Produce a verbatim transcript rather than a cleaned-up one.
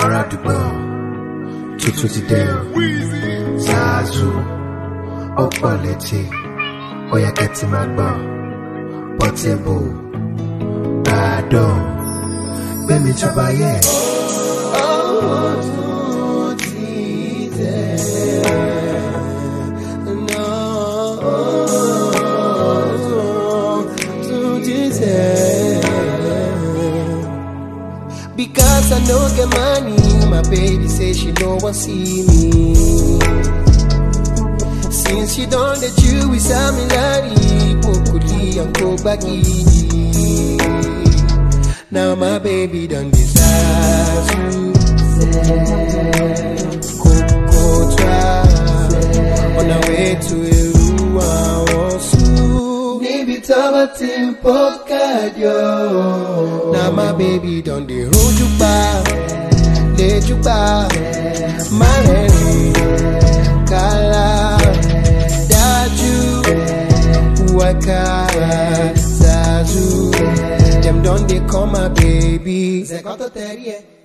Arádùgbò, tuntun ti dé o. Zazu, ọ̀pọ̀ létí, ó yẹ kẹ́ ti máa gbọ́. Portable, Badoo, gbẹ̀mí jọba yẹ. Because I know get money, my baby say she don't want see me. Since she done the chew with Samilari, Pokuli and Kobaki. Now my baby done decide to Coco try on the way to Erua Osu. Maybe Tabatim Pokadio. Now my baby done the road you back, let you back, my lady, Kala, Daju, Waka, Zazu, them done they call my baby.